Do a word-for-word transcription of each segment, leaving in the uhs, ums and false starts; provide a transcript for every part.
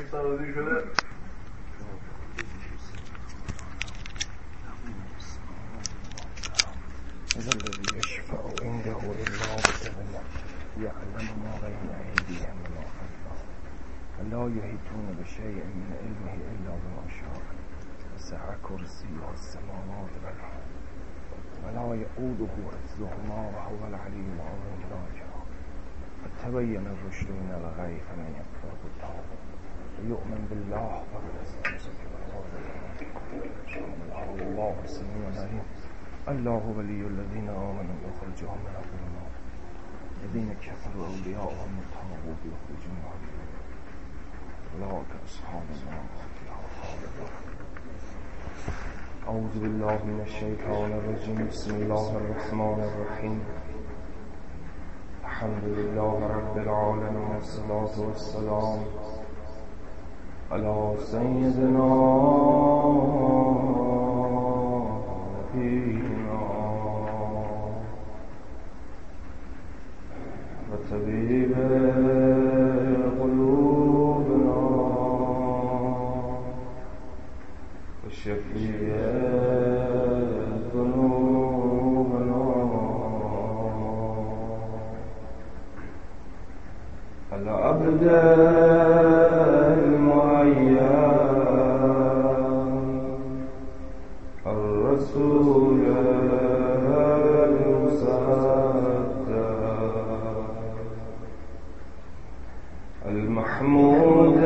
سازی شده. الذي يشفع عنده إلا بإذنه يعلم ما بين أيديهم وما خلفهم ولا يحيطون بشيء من علمه إلا بما شاء وسع كرسيه السماوات والأرض ولا يؤوده حفظهما وهو العلي العظيم. لا جرم قد تبين الرشد من الغي فمن يكفر بالطاغوت ويؤمن بالله فقد استمسك بالعروة الله السميع العليم. الله ولي الذين آمنوا يخرجهم من الظلمات الذين كفروا أولياءهم الطاغوت يخرجونهم من النور أولئك أصحاب النار هم فيها خالدون. أعوذ بالله من الشيطان الرجيم. بسم الله الرحمن الرحيم. الحمد لله رب العالمين والصلاة والسلام على سيدنا وطبيب قلوبنا وشفيع ذنوبنا العبد المعين الرسول المحمود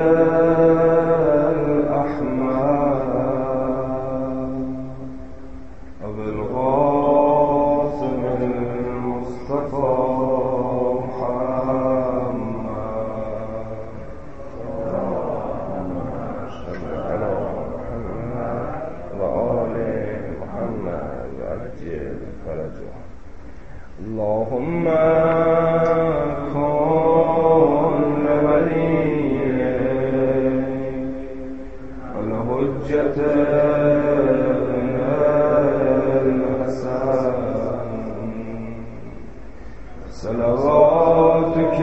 الأحمد أبو القاسم المصطفى محمد صل على محمد وآل محمد عجل فرجه. اللهم الحجة الحسن صلواتك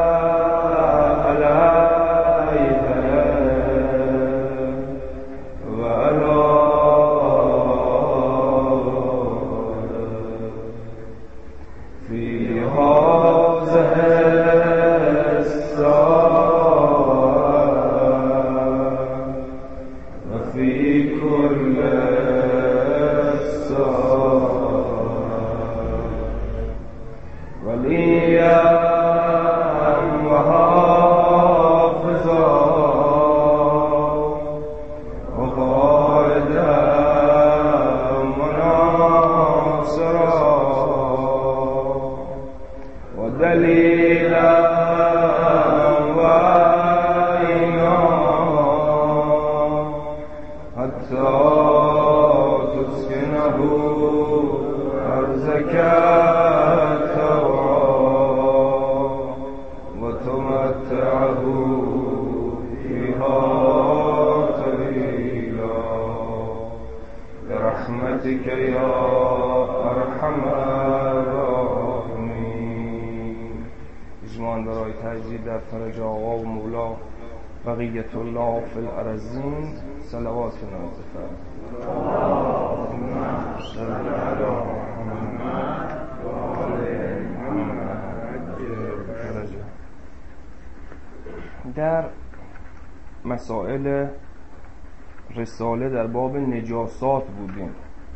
عليه وعلى في هذه الساعة في كل الساعة وليا وحافظا وقائدا وناصرا ودليلا تسكنه أرزك وتمتعه فيها طويلا برحمتك يا أرحم الراحمين. اجماعاً برای تجدید در فرج آقا و مولا بقیت الله فی الارضین صلوات نازفه. اللهم صل علی محمد و آل محمد. در مسائل رساله در باب نجاسات بودیم.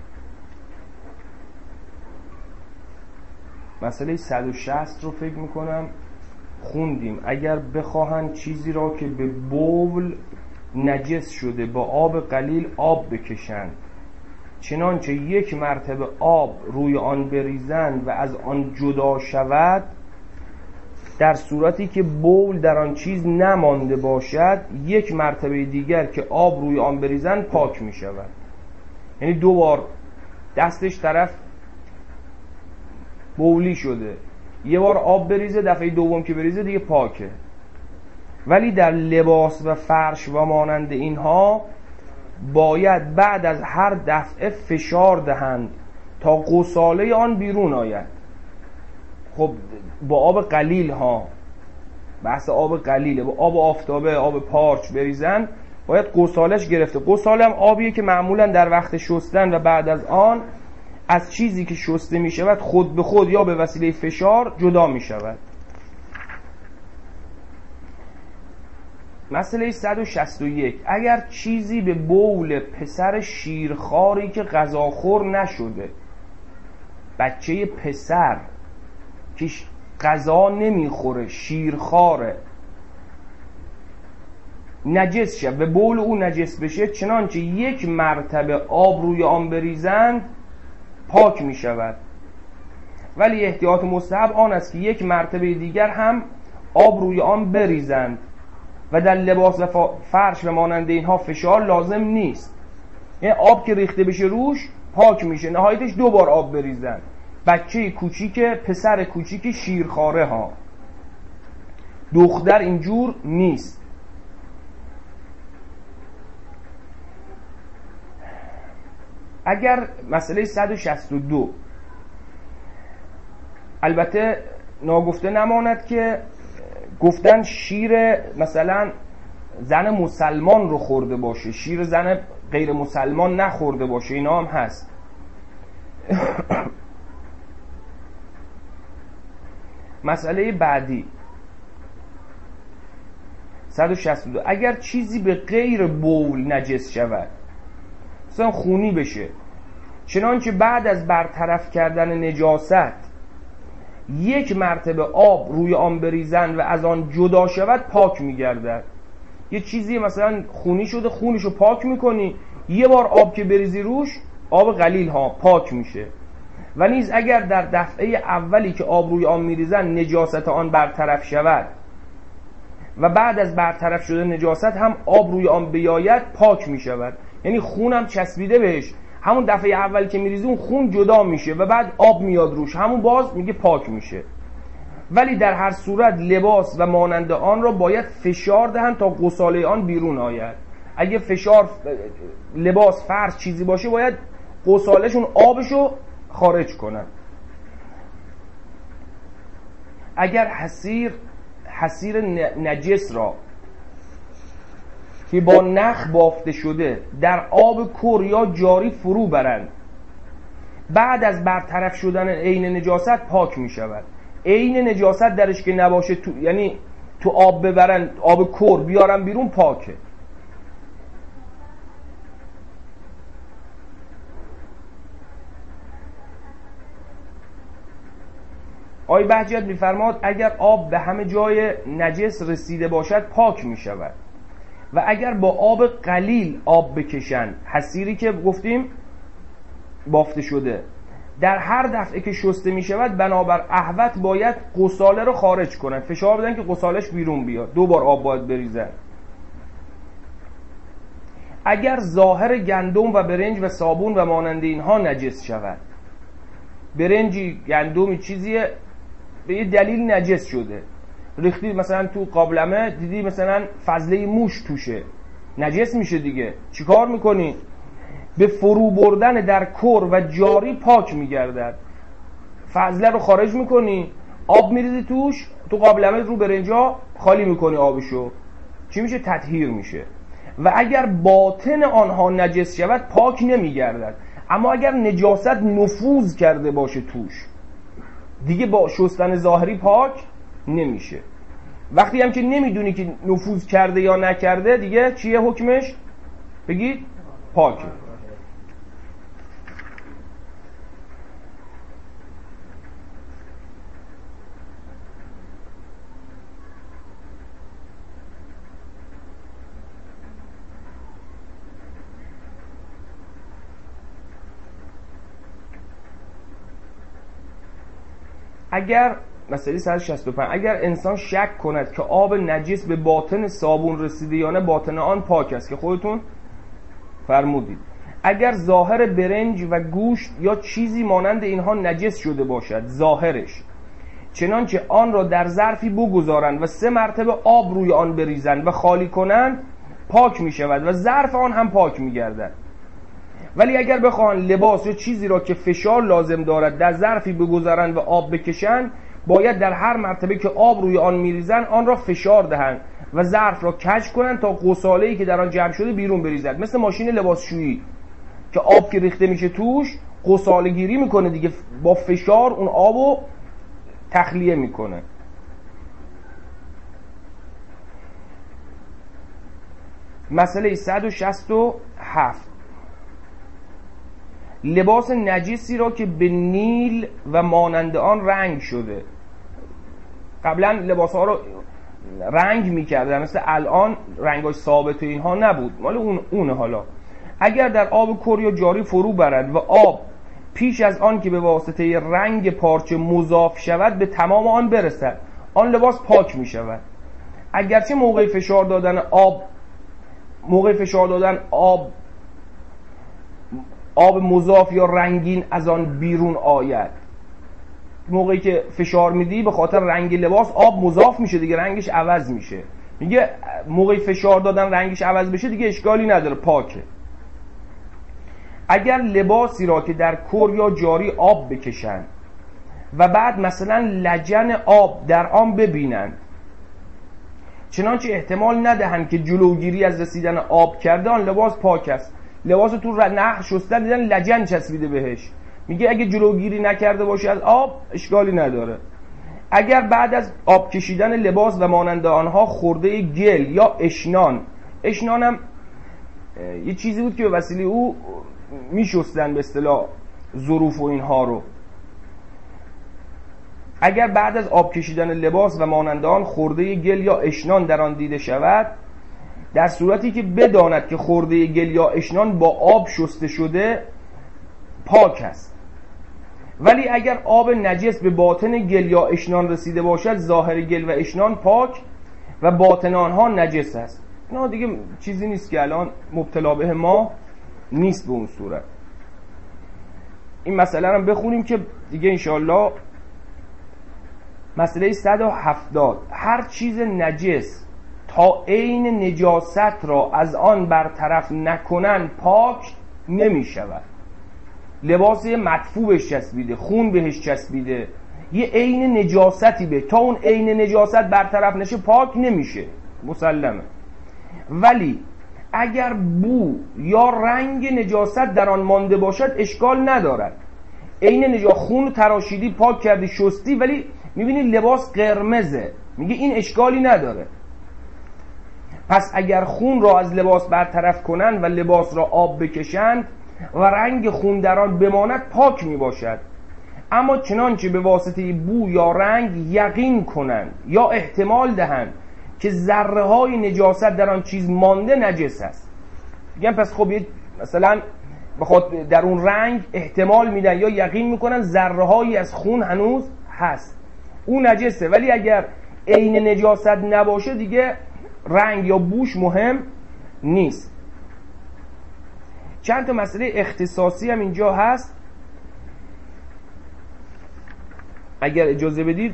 مسئله صد و شصت رو فکر میکنم خوندیم. اگر بخواهند چیزی را که به بول نجس شده با آب قلیل آب بکشند، چنانچه یک مرتبه آب روی آن بریزند و از آن جدا شود، در صورتی که بول در آن چیز نمانده باشد، یک مرتبه دیگر که آب روی آن بریزند پاک می شود. یعنی دو بار دستش طرف بولی شده، یه بار آب بریزه، دفعه دوم که بریزه دیگه پاکه. ولی در لباس و فرش و مانند اینها باید بعد از هر دفعه فشار دهند تا غساله آن بیرون آید. خب با آب قلیل ها، بحث آب قلیله، با آب آفتابه، آب پارچ بریزن باید غسالش گرفته. غسال هم آبیه که معمولا در وقت شستن و بعد از آن از چیزی که شسته می شود خود به خود یا به وسیله فشار جدا می شود. مسئله صد و شصت و یک، اگر چیزی به بول پسر شیرخواری که غذاخور نشده، بچه پسر که غذا نمیخوره، شیرخواره، نجس شه و بول او نجس بشه، چنانچه یک مرتبه آب روی آن بریزند پاک می شود. ولی احتیاط مستحب آن است که یک مرتبه دیگر هم آب روی آن بریزند و در لباس و فرش و مانند اینها فشار لازم نیست. یعنی آب که ریخته بشه روش پاک میشه، نهایتش دو بار آب بریزن. بچه کوچیک، پسر کوچیک شیرخواره ها، دختر اینجور نیست. اگر مسئله صد و شصت و دو، البته ناگفته نماند که گفتن شیر مثلا زن مسلمان رو خورده باشه، شیر زن غیر مسلمان نخورده باشه، اینا هم هست. مسئله بعدی صد و شصت و دو، اگر چیزی به غیر بول نجس شود، مثلا خونی بشه، چنانچه بعد از برطرف کردن نجاست یک مرتبه آب روی آن بریزن و از آن جدا شود پاک میگردد. یه چیزی مثلا خونی شده، خونشو پاک میکنی، یه بار آب که بریزی روش، آب قلیل ها پاک میشه. و نیز اگر در دفعه اولی که آب روی آن میریزن نجاست آن برطرف شود و بعد از برطرف شده نجاست هم آب روی آن بیاید پاک میشود. یعنی خونم چسبیده بهش، همون دفعه اول که میریزی اون خون جدا میشه و بعد آب میاد روش، همون باز میگه پاک میشه. ولی در هر صورت لباس و مانند آن را باید فشار دهند تا غساله آن بیرون آید. اگه فشار لباس فرش چیزی باشه باید غسالشون آبشو خارج کنن. اگر حسیر حسیر نجس را که با نخ بافته شده در آب کر یا جاری فرو برند، بعد از برطرف شدن عین نجاست پاک می شود. عین نجاست درش که نباشه، تو یعنی تو آب ببرن، آب کر بیارن بیرون، پاکه. آقای بهجت می‌فرماد اگر آب به همه جای نجس رسیده باشد پاک می شود و اگر با آب قلیل آب بکشن، حسیری که گفتیم بافته شده، در هر دفعه که شسته می شود بنابر احوط باید غساله رو خارج کنن، فشار بدن که غسالش بیرون بیاد، دو بار آب باید بریزن. اگر ظاهر گندم و برنج و صابون و مانند اینها نجس شود، برنجی گندمی چیزیه به یه دلیل نجس شده، ریختی مثلا تو قابلمه دیدی مثلا فضله موش توشه، نجس میشه دیگه، چیکار میکنی؟ به فرو بردن در کر و جاری پاک میگردد. فضله رو خارج میکنی، آب میریزی توش، تو قابلمه رو برنجا خالی میکنی آبشو، چی میشه؟ تطهیر میشه. و اگر باطن آنها نجس شود پاک نمیگردد، اما اگر نجاست نفوذ کرده باشه توش، دیگه با شستن ظاهری پاک نمیشه. وقتی هم که نمیدونی که نفوذ کرده یا نکرده، دیگه چیه حکمش؟ بگید پاکه. اگر مسئله صد و شصت و پنج، اگر انسان شک کند که آب نجس به باطن صابون رسیده یا نه، باطن آن پاک است که خودتون فرمودید. اگر ظاهر برنج و گوشت یا چیزی مانند اینها نجس شده باشد، ظاهرش، چنانچه آن را در ظرفی بگذارند و سه مرتبه آب روی آن بریزند و خالی کنند، پاک می شود و ظرف آن هم پاک می گردد. ولی اگر بخواهند لباس یا چیزی را که فشار لازم دارد در ظرفی بگذارند و آب بکشند، باید در هر مرتبه که آب روی آن میریزن آن را فشار دهند و ظرف را کج کنند تا غساله‌ای که در آن جمع شده بیرون بریزد. مثل ماشین لباسشویی که آب که ریخته میشه توش غساله گیری میکنه دیگه، با فشار اون آبو تخلیه میکنه. مسئله صد و شصت و هفت، لباس نجسی را که به نیل و مانند آن رنگ شده. قبلا لباس ها رو رنگ میکردن، مثل الان رنگاش ثابت و اینها نبود، مال اون اونه. حالا اگر در آب کر یا جاری فرو برد و آب پیش از آن که به واسطه رنگ پارچه مضاف شود به تمام آن برسد، آن لباس پاک می شود. اگرچه موقع فشار دادن آب موقع فشار دادن آب آب مضاف یا رنگین از آن بیرون آید، موقعی که فشار میدی به خاطر رنگ لباس آب مضاف میشه دیگه، رنگش عوض میشه. میگه موقعی فشار دادن رنگش عوض بشه دیگه اشکالی نداره، پاکه. اگر لباسی را که در کر یا جاری آب بکشند و بعد مثلا لجن آب در آن ببینند، چنانچه احتمال ندهند که جلوگیری از رسیدن آب کرده، آن لباس پاک است. لباس تو نخ شستن دیدن لجن چسبیده بهش، میگه اگه جلوگیری نکرده باشه از آب اشکالی نداره. اگر بعد از آب کشیدن لباس و مانند آنها خورده گل یا اشنان، اشنان هم یه چیزی بود که به وسیله او میشستن به اصطلاح ظروف و اینها رو، اگر بعد از آب کشیدن لباس و مانند آن خورده گل یا اشنان در آن دیده شود، در صورتی که بداند که خورده گل یا اشنان با آب شسته شده پاک است. ولی اگر آب نجس به باطن گل یا اشنان رسیده باشد، ظاهر گل و اشنان پاک و باطن آنها نجس است. نه دیگه چیزی نیست که الان مبتلا به ما نیست به اون صورت. این مسئله رو بخونیم که دیگه انشاءالله. مسئله صد و هفتاد، هر چیز نجس تا عین نجاست را از آن برطرف نکنن پاک نمی شود. لباس مدفوع بهش چسبیده، خون بهش چسبیده، یه عین نجاستی به، تا اون عین نجاست برطرف نشه پاک نمیشه، مسلمه. ولی اگر بو یا رنگ نجاست در آن مانده باشد اشکال ندارد. عین نجاست، خون تراشیدی، پاک کردی، شستی، ولی میبینی لباس قرمزه، میگه این اشکالی نداره. پس اگر خون را از لباس برطرف کنند و لباس را آب بکشند و رنگ خون در آن بماند پاک میباشد. اما چنانچه به واسطه بو یا رنگ یقین کنند یا احتمال دهند که ذره های نجاست در آن چیز مانده نجس است، میگن پس خب مثلا بخاطر در اون رنگ احتمال میدن یا یقین میکنن ذره هایی از خون هنوز هست، اون نجسه. ولی اگر عین نجاست نباشه دیگه رنگ یا بوش مهم نیست. چند تا مسئله اختصاصی هم اینجا هست، اگر اجازه بدید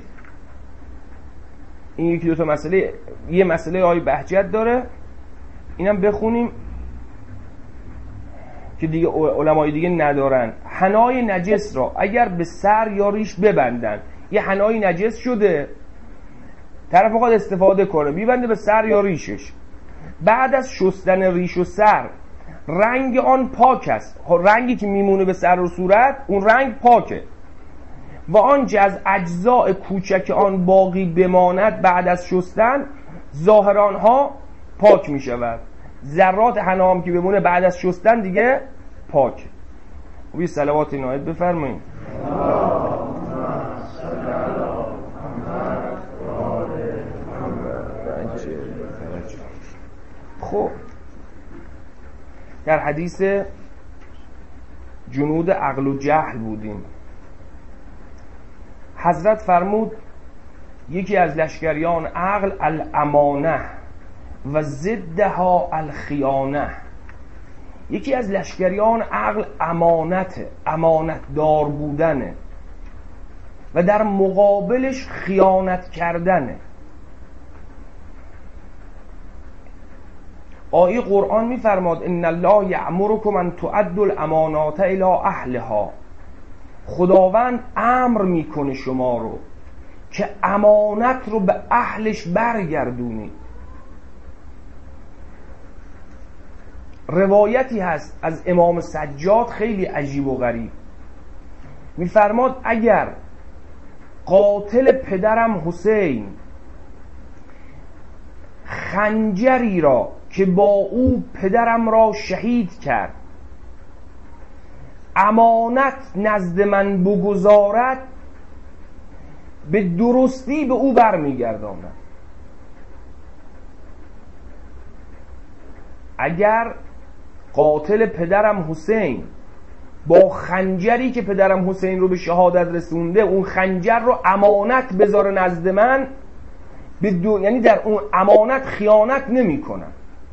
این یکی دو تا مسئله، یه مسئله آیه بهجت داره اینم بخونیم که دیگه علمای دیگه ندارن. حنای نجس را اگر به سر یا ریش ببندن، یه حنای نجس شده طرف میخواد استفاده کنه، میبنده به سر یا ریشش، بعد از شستن ریش و سر رنگ آن پاک است، رنگی که میمونه به سر و صورت اون رنگ پاکه، و آنچه از اجزاء کوچک آن باقی بماند بعد از شستن ظاهر آنها پاک می شود. ذرات حنام که بمونه بعد از شستن دیگه پاک. و یه صلوات نایت بفرمایید. خب در حدیث جنود عقل و جهل بودیم. حضرت فرمود یکی از لشکریان عقل الامانه و ضدها الخیانه. یکی از لشکریان عقل امانته، امانت دار بودنه، و در مقابلش خیانت کردنه. آیه قرآن میفرماد ان الله یأمرکم ان تؤدوا الامانات الی اهلها. خداوند امر میکنه شما رو که امانت رو به اهلش برگردونی. روایتی هست از امام سجاد خیلی عجیب و غریب، میفرماد اگر قاتل پدرم حسین خنجری را که با او پدرم را شهید کرد امانت نزد من بگذارد به درستی به او برمیگردانم. اگر قاتل پدرم حسین با خنجری که پدرم حسین رو به شهادت رسونده اون خنجر رو امانت بذاره نزد من، به دو... یعنی در اون امانت خیانت نمی کنم.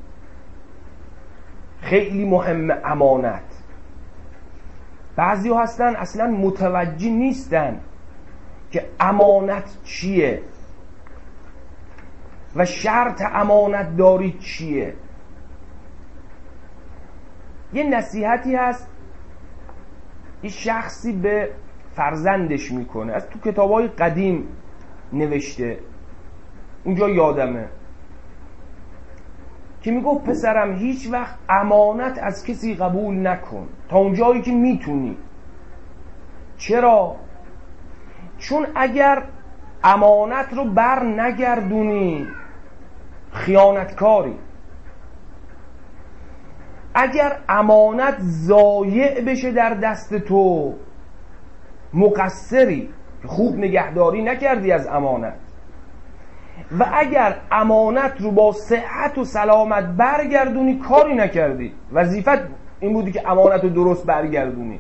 خیلی مهمه امانت. بعضی ها هستن اصلا متوجه نیستن که امانت چیه و شرط امانت داری چیه. یه نصیحتی هست یه شخصی به فرزندش میکنه، از تو کتابای قدیم نوشته، اونجا یادمه که میگفت پسرم هیچ وقت امانت از کسی قبول نکن تا اونجایی که میتونی. چرا؟ چون اگر امانت رو بر نگردونی خیانتکاری. اگر امانت ضایع بشه در دست تو مقصری، خوب نگهداری نکردی از امانت. و اگر امانت رو با صحت و سلامت برگردونی کاری نکردی، وظیفت این بودی که امانت رو درست برگردونی.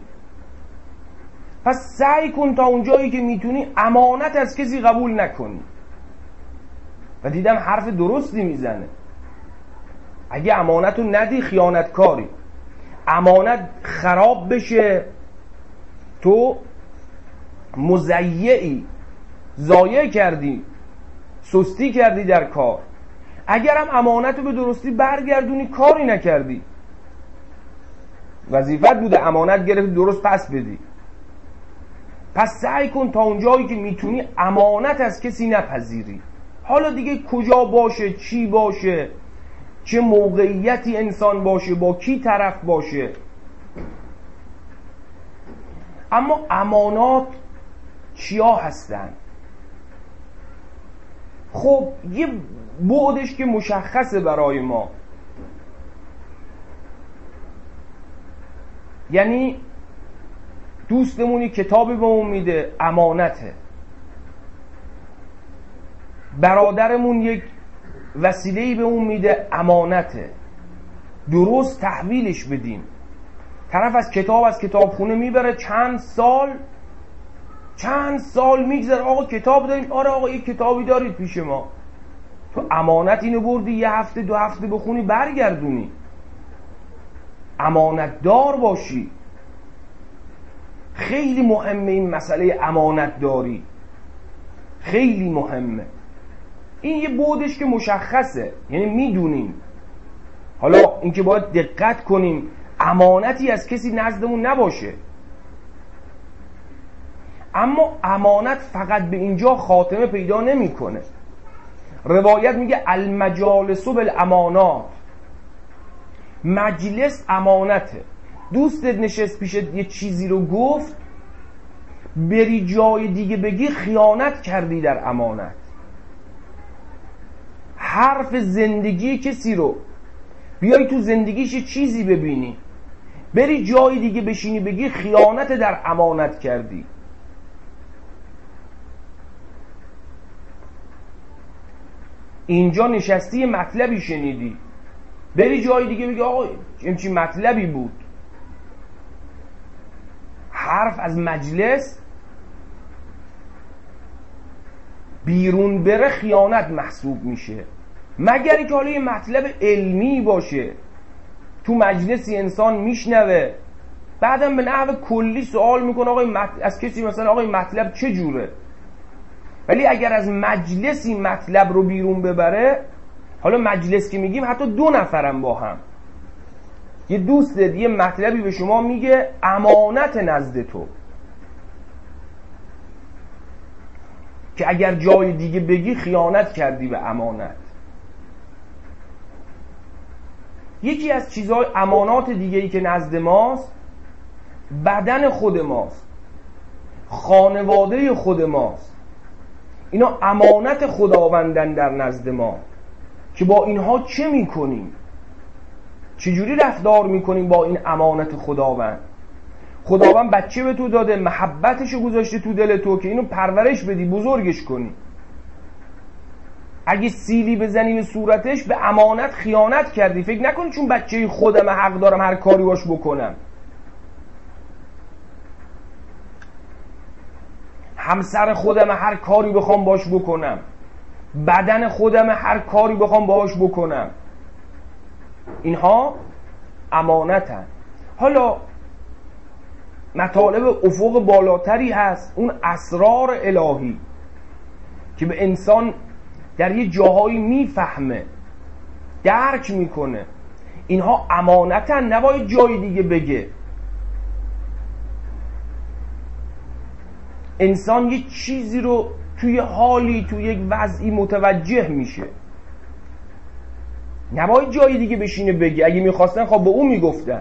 پس سعی کن تا اونجایی که میتونی امانت از کسی قبول نکنی. و دیدم حرف درستی میزنه. اگه امانت رو ندی خیانتکاری. امانت خراب بشه تو مضیعی، ضایع کردی، سستی کردی در کار. اگرم امانت رو به درستی برگردونی کاری نکردی، وظیفت بوده امانت گرفت درست پس بدی. پس سعی کن تا اونجایی که میتونی امانت از کسی نپذیری. حالا دیگه کجا باشه، چی باشه، چه موقعیتی انسان باشه، با کی طرف باشه. اما امانات چیا هستن؟ خب یه بعدش که مشخصه برای ما، یعنی دوستمونی کتابی به اون میده امانته، برادرمون یک وسیله‌ای به اون میده امانته، درست تحویلش بدیم. طرف از کتاب از کتابخونه میبره، چند سال چند سال میگذره، آقا کتاب داریم؟ آره آقا یک کتابی دارید پیش ما. تو امانت اینو بردی یه هفته دو هفته بخونی برگردونی. امانت دار باشی. خیلی مهمه این مسئله امانت داری، خیلی مهمه. این یه بودش که مشخصه، یعنی میدونیم. حالا اینکه باید دقت کنیم امانتی از کسی نزدمون نباشه. اما امانت فقط به اینجا خاتمه پیدا نمیکنه. روایت میگه المجالس بالامانات، مجلس امانته. دوستت نشست پیشت یه چیزی رو گفت، بری جای دیگه بگی خیانت کردی در امانت. حرف زندگی کسی رو بیای تو زندگیش چیزی ببینی، بری جای دیگه بشینی بگی خیانت در امانت کردی. اینجا نشستی مطلبی شنیدی، بری جای دیگه بگی آقا این چی مطلبی بود. حرف از مجلس بیرون بره خیانت محسوب میشه، مگر اینکه حالا یه مطلب علمی باشه، تو مجلسی انسان میشنوه، بعدم به نحو کلی سوال میکنه آقا مط... از کسی مثلا آقا مطلب چه جوره. ولی اگر از مجلسی مطلب رو بیرون ببره، حالا مجلس که میگیم حتی دو نفرم با هم، یه دوست یه مطلبی به شما میگه امانت نزد تو، که اگر جای دیگه بگی خیانت کردی به امانت. یکی از چیزهای امانات دیگه‌ای که نزد ماست بدن خود ماست، خانواده خود ماست. اینا امانت خداوندن در نزد ما که با اینها چه میکنیم، چجوری رفتار میکنیم با این امانت خداوند. خداوند بچه به تو داده، محبتشو گذاشته تو دل تو که اینو پرورش بدی، بزرگش کنی. اگه سیلی بزنی به صورتش به امانت خیانت کردی. فکر نکنی چون بچه خودم حق دارم هر کاری باش بکنم. همسر خودم هر کاری بخوام باش بکنم، بدن خودم هر کاری بخوام باش بکنم. اینها امانتن. حالا مطالب افق بالاتری هست، اون اسرار الهی که به انسان در یه جاهایی میفهمه، درک میکنه. اینها امانتن، نباید جای دیگه بگه. انسان یه چیزی رو توی حالی، توی یک وضعی متوجه میشه، نباید جای دیگه بشینه بگه. اگه میخواستن خب به اون میگفتن،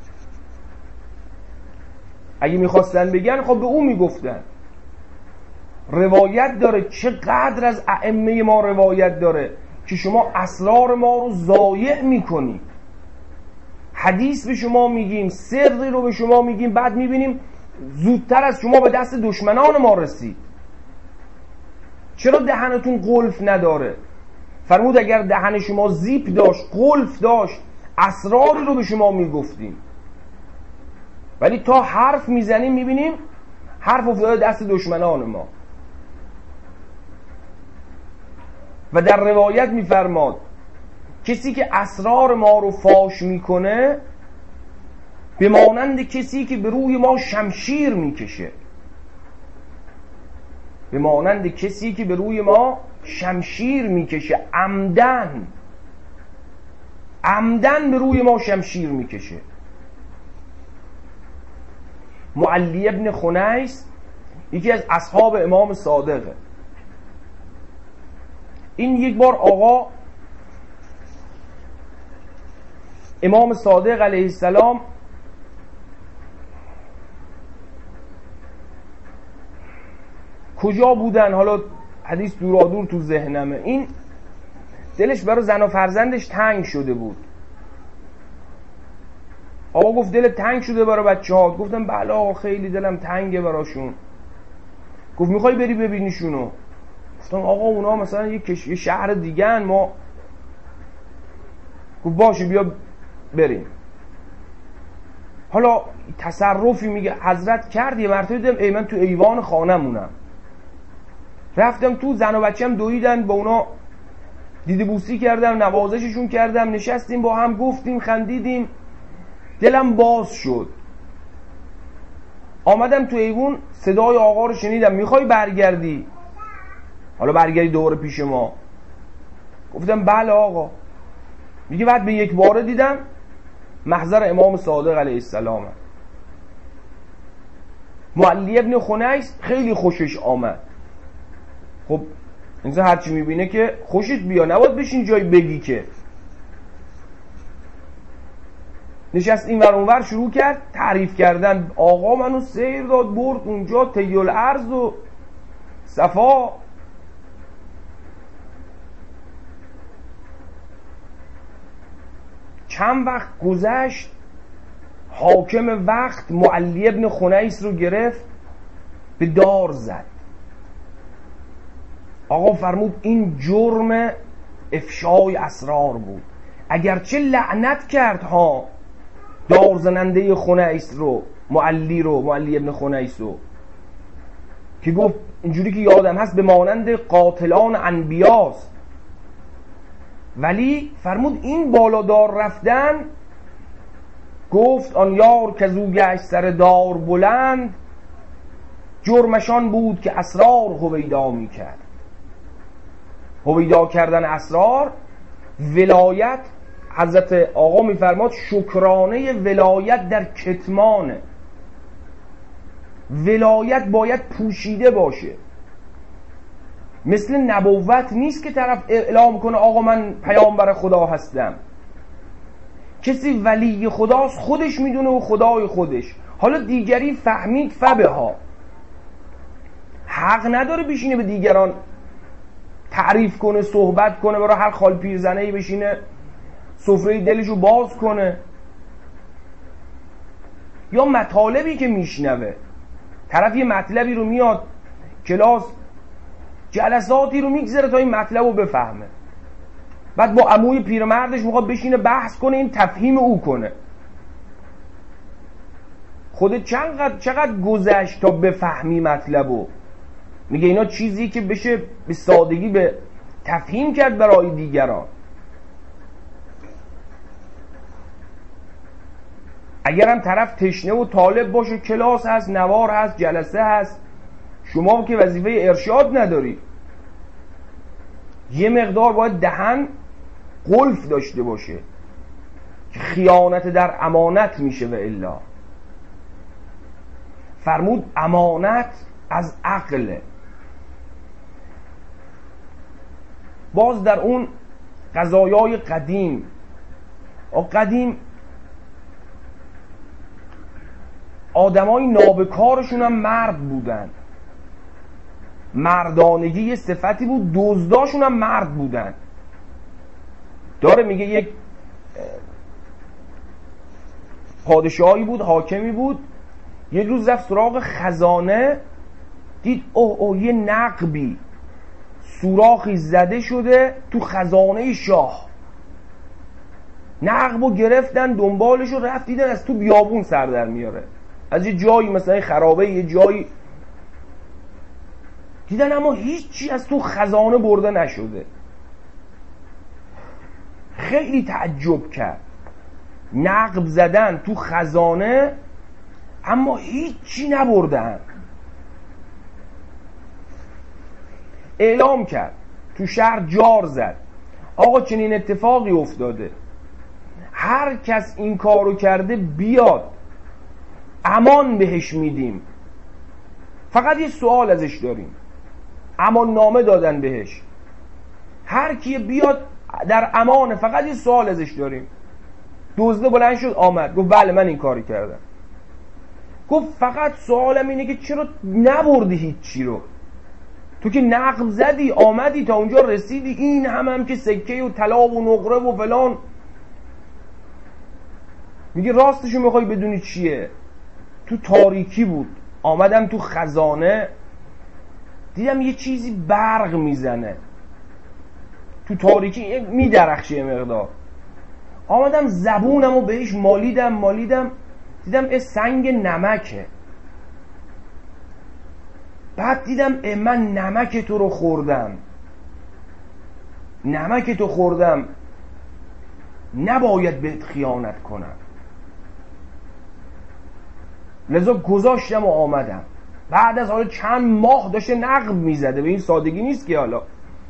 اگه میخواستن بگن خب به اون میگفتن. روایت داره، چقدر از ائمه ما روایت داره که شما اسرار ما رو ضایع میکنید. حدیث به شما میگیم، سری رو به شما میگیم، بعد میبینیم زودتر از شما به دست دشمنان ما رسید. چرا دهنتون قلف نداره؟ فرمود اگر دهن شما زیپ داشت، قلف داشت، اسراری رو به شما میگفتیم. ولی تا حرف میزنیم میبینیم حرف افتاده دست دشمنان ما. و در روایت میفرماد کسی که اسرار ما رو فاش میکنه به مانند کسی که به روی ما شمشیر میکشه، به مانند کسی که به روی ما شمشیر میکشه، عمدن عمدن به روی ما شمشیر میکشه. معلی ابن خنیس یکی از اصحاب امام صادقه. این یک بار آقا امام صادق علیه السلام کجا بودن؟ حالا حدیث دورادور تو ذهنمه. این دلش برای زن و فرزندش تنگ شده بود. آقا گفت دل تنگ شده برای بچه ها؟ گفتم بله آقا خیلی دلم تنگه براشون. گفت میخوای بری ببینیشونو؟ گفتم آقا اونا مثلا یه, کش... یه شهر دیگه ما. گفت باشه بیا بریم. حالا تصرفی میگه حضرت کرد. یه مرتبه دیدم ای من تو ایوان خانه‌مونم، رفتم تو، زن و بچه‌م دویدن، با اونا دیده بوسی کردم، نوازششون کردم، نشستیم با هم گفتیم خندیدیم، دلم باز شد. آمدم تو ایوان صدای آقا رو شنیدم میخوای برگردی؟ حالا برگردی دوباره پیش ما؟ گفتم بله آقا. میگه بعد به یک باره دیدم محضر امام صادق علیه السلام. معلی ابن خنیس خیلی خوشش آمد. خب انسان هرچی میبینه که خوشت بیا، نباید بشین جای بگی که. نشست این ور اونور شروع کرد تعریف کردن. آقا منو سیر داد برد اونجا طی الارض و صفا. چند وقت گذشت، حاکم وقت معلی ابن خنیس رو گرفت به دار زد. آقا فرمود این جرم افشای اسرار بود. اگرچه لعنت کرد ها دارزننده خنیس رو، معلی رو، معلی ابن خنیس رو، که گفت اینجوری که یادم هست به مانند قاتلان انبیاست، ولی فرمود این بالادار رفتن، گفت آن یار که زو گشت سر دار بلند، جرمشان بود که اسرار هویدا می کرد. هویدا کردن اسرار، ولایت، حضرت آقا میفرماد شکرانه ولایت در کتمانه. ولایت باید پوشیده باشه. مثل نبوت نیست که طرف اعلام کنه آقا من پیامبر خدا هستم. کسی ولی خداست خودش میدونه و خدای خودش. حالا دیگری فهمید فبه ها، حق نداره بشینه به دیگران تعریف کنه، صحبت کنه، برای هر خال پیرزنه‌ای بشینه سفره دلشو باز کنه. یا مطالبی که میشنوه، طرف یه مطلبی رو میاد کلاس، جلساتی رو میگذره تا این مطلب رو بفهمه، بعد با عموی پیرمردش میخواد بشینه بحث کنه، این تفهیم او کنه. خودت چقدر چقدر گذشت تا بفهمی مطلبو؟ میگه اینا چیزی که بشه به سادگی به تفهیم کرد برای دیگران. اگر هم طرف تشنه و طالب باشه، کلاس هست، نوار هست، جلسه هست، شما که وظیفه ارشاد نداری، یه مقدار باید دهن قلف داشته باشه که خیانت در امانت میشه. و الا فرمود امانت از عقل. باز در اون قضایای قدیم، قدیم آدمای نابکارشون هم مرد بودن، مردانگی یه صفتی بود، دزداشون هم مرد بودن. داره میگه یک پادشاهی بود، حاکمی بود، یک روز رفت سراغ خزانه، دید اوه اوه یه نقبی سوراخی زده شده تو خزانه شاه. نقبو گرفتن دنبالشو، رفت دیدن از تو بیابون سر در میاره، از یه جایی مثلا خرابه یه جایی دیدن، اما هیچی از تو خزانه برده نشده. خیلی تعجب کرد، نقب زدن تو خزانه اما هیچی نبردن. اعلام کرد، تو شهر جار زد، آقا چنین اتفاقی افتاده، هر کس این کارو کرده بیاد امان بهش میدیم، فقط یه سوال ازش داریم. امان نامه دادن بهش، هر کی بیاد در امانه، فقط یه سوال ازش داریم. دزده بلند شد آمد، گفت بله من این کاری کردم. گفت فقط سوالم اینه که چرا نبردی هیچی رو؟ تو که نقب زدی، آمدی تا اونجا رسیدی، این هم هم که سکه و طلا و نقره و فلان. میگه راستشو میخوای بدونی چیه؟ تو تاریکی بود، آمدم تو خزانه دیدم یه چیزی برق میزنه تو تاریکی، میدرخشه مقدار. آمدم زبونمو بهش مالیدم مالیدم دیدم اه سنگ نمکه. بعد دیدم اه من نمک تو رو خوردم، نمک تو خوردم، نباید بهت خیانت کنم، لذا گذاشتم و آمدم. بعد از حالا چند ماه داشته نقب میزده، به این سادگی نیست که حالا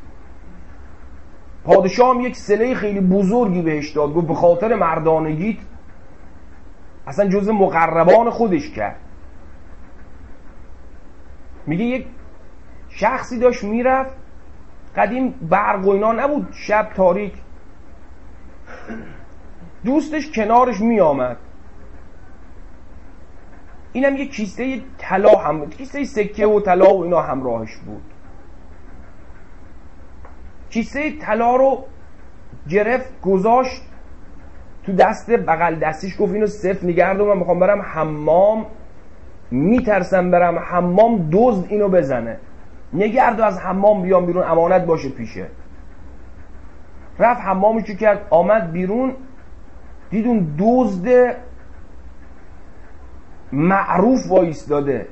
پادشاه هم یک صله خیلی بزرگی بهش داد، گفت به خاطر مردانگیت اصلا جزء مقربان خودش کرد. میگه یک شخصی داشت میرفت، قدیم برق و اینا نبود، شب تاریک، دوستش کنارش میآمد، اینم یه کیسه طلا هم بود، کیسه سکه و طلا و اینا همراهش بود. کیسه طلا رو گرفت گذاشت تو دست بغل دستیش، گفت اینو صفر نگه دار، من میخوام برم حمام، میترسم برم حمام دزد اینو بزنه، نگه دار از حمام بیام بیرون، امانت باشه پیشه. رفت حمامشو کرد، آمد بیرون، دیدون دزد معروف وایستاده.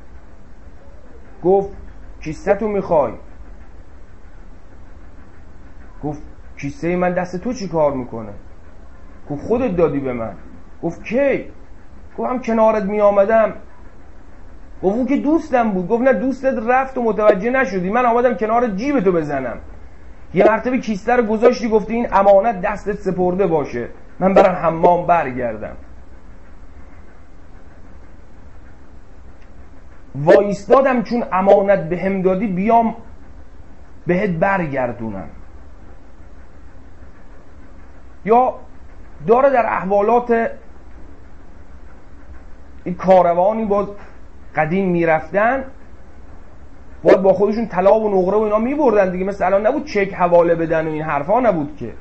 گفت کیسه تو میخوای؟ گفت کیسه من دست تو چی کار میکنه؟ گفت خودت دادی به من. گفت کی؟ گفت هم کنارت میامدم. گفت اون که دوستم بود. گفت نه دوستت رفت و متوجه نشدی، من آمدم کنار جیب تو بزنم، یه مرتبه کیسه رو گذاشتی گفتی این امانت دستت سپرده باشه، من برم حمام برگردم. وایستادم چون امانت به هم دادی بیام بهت برگردونم. یا داره در احوالات این کاروانی باز قدیم میرفتن، باید با خودشون طلا و نقره و اینا میبردن دیگه، مثل الان نبود چک حواله بدن و این حرفا نبود که.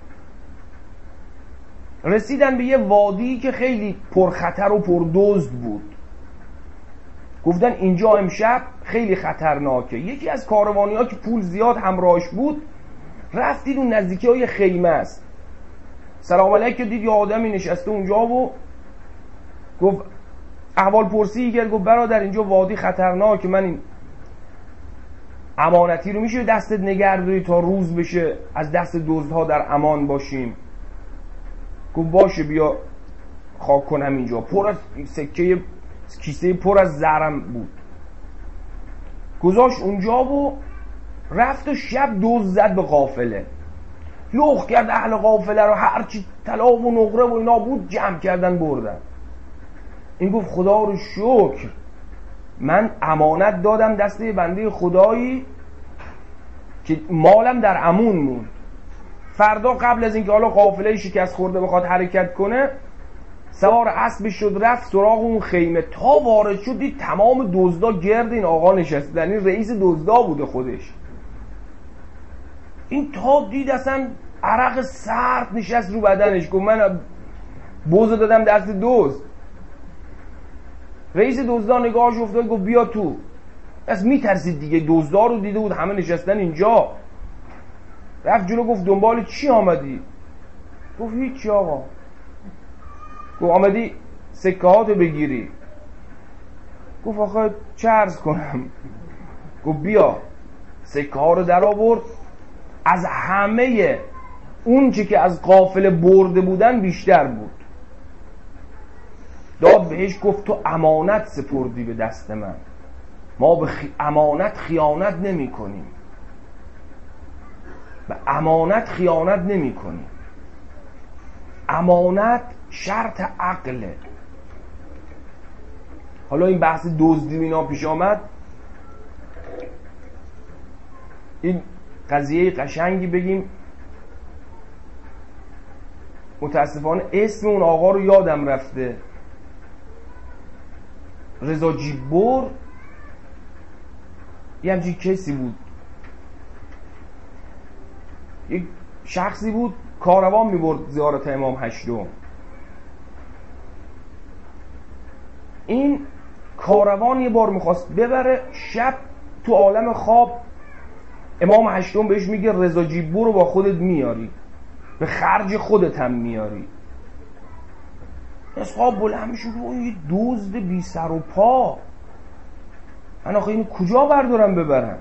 رسیدن به یه وادی که خیلی پرخطر و پردزد بود. گفتن اینجا امشب خیلی خطرناکه. یکی از کاروانی ها که پول زیاد همراهش بود رفت دید اون نزدیکی های خیمه است. سلام علیکم دید یه آدمی نشسته اونجا و گفت احوال پرسی کرد. گفت برادر اینجا وادی خطرناکه، من این امانتی رو میشه دستت نگه داری تا روز بشه از دست دزدها در امان باشیم؟ گفت باشه بیا خاک کنم اینجا. پر از سکه، کیسه پر از زرم بود. گذاشت اونجا و رفت و شب دزد زد به قافله، لخ کرد اهل قافله رو، هرچی طلا و نقره و اینا بود جمع کردن بردن. این گفت خدا رو شکر من امانت دادم دست بنده خدایی که مالم در امون موند. فردا قبل از اینکه حالا قافله شکست خورده بخواد حرکت کنه، سوار اسب شد رفت سراغ اون خیمه. تا وارد شد دید تمام دزدا گرد این آقا نشستن. این رئیس دزدا بوده خودش. این تا دید اصلا عرق سرد نشست رو بدنش. گفت من بوزو دادم دست دزد. رئیس دزدا نگاهش افتاد گفت بیا تو. بس میترسید دیگه، دزدا رو دیده بود همه نشستن اینجا. رفت جلو گفت دنبال چی آمدی؟ گفت هیچی آقا. گفت آمدی سکه هاتو بگیری؟ گفت آخه چه عرض کنم. گفت بیا. سکه ها رو در آورد، از همه اون چی که از قافله برده بودن بیشتر بود. داد بهش گفت تو امانت سپردی به دست من، ما به خی... امانت خیانت نمی کنیم، به امانت خیانت نمی کنیم. امانت شرط عقله. حالا این بحث دزدی اینا پیش آمد، این قضیه قشنگی بگیم. متاسفانه اسم اون آقا رو یادم رفته. رضا جیبور یه همچین کسی بود، یک شخصی بود کاروان میبرد زیارت امام هشتم. این کاروان یه بار میخواست ببره، شب تو عالم خواب امام هشتم بهش میگه رضا جیبور رو با خودت میاری، به خرج خودت هم میاری. از خواب بلند میشه و یه دزد بی سر و پا، من آخه اینو کجا بردارم ببرم؟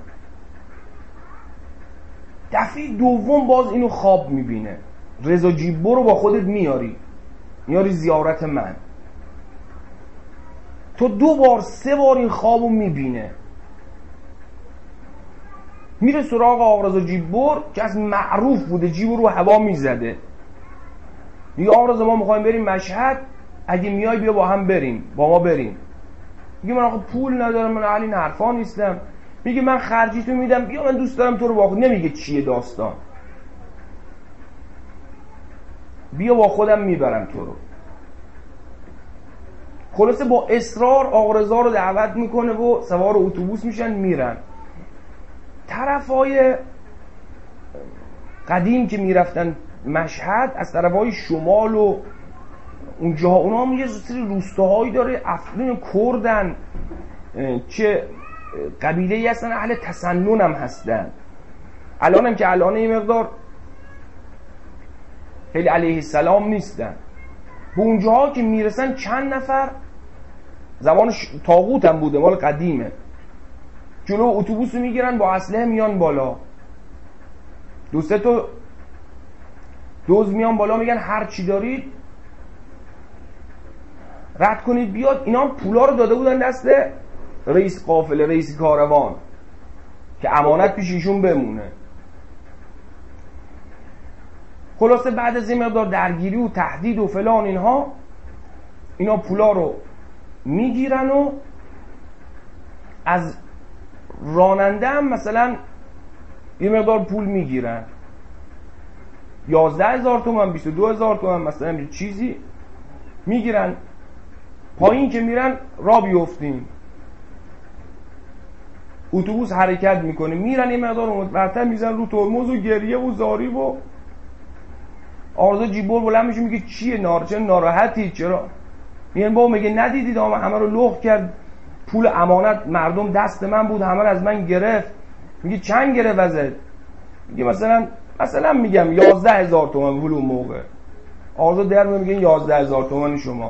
دفعه دوم باز اینو خواب میبینه، رضا جیبور رو با خودت میاری، میاری زیارت من. تو دو بار سه بار این خوابو میبینه. میره سراغ آقا رضا جیبور که از معروف بوده جیبور رو هوا میزده. میگه آقا رضا ما میخوایم بریم مشهد، اگه میای بیا با هم بریم، با ما بریم. میگه من آقا پول ندارم، من اهل این حرفا نیستم. میگه من خرجیتو میدم، بیا من دوست دارم تو رو با خود. نمیگه چیه داستان، بیا با خودم میبرم تو رو. خلاصه با اصرار آقا رضا رو دعوت میکنه و سوار اتوبوس میشن میرن. طرفای قدیم که میرفتن مشهد، از طرفای شمال و اونجا اونا هم یه سری روستاهایی داره، افرین کردن، چه قبیله ای هستن اهل تسنن هم هستن. الان هم که الان این مقدار خیلی علیه السلام نیستن. به اونجاها که میرسن چند نفر، زمان طاغوت هم بوده مال قدیمه، جلو اتوبوس رو میگیرن با اسلحه میان بالا، دو سه تا دوز میان بالا، میگن هر چی دارید رد کنید بیاد. اینا پولا رو داده بودن دست رئیس قافله، رئیس کاروان، که امانت پیش ایشون بمونه. خلاصه بعد از این مقدار درگیری و تهدید و فلان اینها، اینا پولا رو میگیرن و از راننده هم مثلا یه مقدار پول میگیرن، یازده هزار تومان، بیست و دو هزار تومان مثلا چیزی میگیرن، پایین که میرن را بیفتیم، اتوبوس حرکت میکنه، میرن یه مقدار مرتب میزن رو ترمز و گریه و زاری و آرزا جیبور بلند میشه میگه چیه نارچه ناراحتی چرا؟ میگن بابا میگه ندیدید آما همه رو لخت کرد، پول امانت مردم دست من بود همه رو از من گرفت. میگه چند گرفت ازت؟ میگه مثلا مثلا میگم یازده هزار تومان پول اون موقع. آرزا در میگه یازده هزار تومان شما.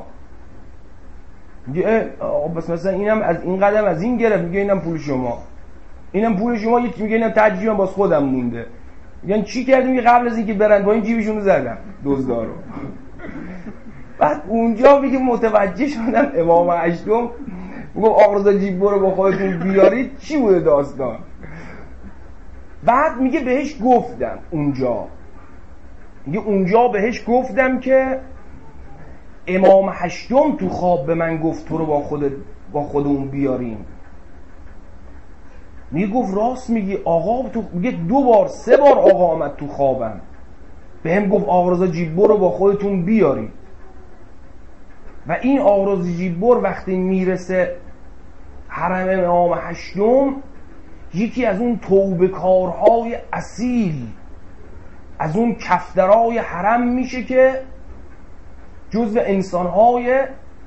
میگه بس مثلا اینم از این قدم از این گرفت، میگه اینم پول شما، اینم پول شما، یکی میگه اینم تجربه باز خودم مونده. میگن چی کردی؟ میگه قبل از اینکه برن با این جیبشون رو زدم دزدا رو. بعد اونجا میگه متوجه شدم امام هشتم میگه آرزا جیب برو با خودتون بیارید چی بوده داستان. بعد میگه بهش گفتم اونجا میگه اونجا بهش گفتم که امام هشتم تو خواب به من گفت تو رو با خودت با خودمون بیاریم. میگه گفت راست میگی آقا، تو میگه دو بار سه بار آقا آمد تو خوابم بهم گفت آقا جیبور رو با خودتون بیاری. و این آقا جیبور وقتی میرسه حرم امام هشتم یکی از اون توبه کارهای اصیل از اون کفترای حرم میشه که جزو انسانهای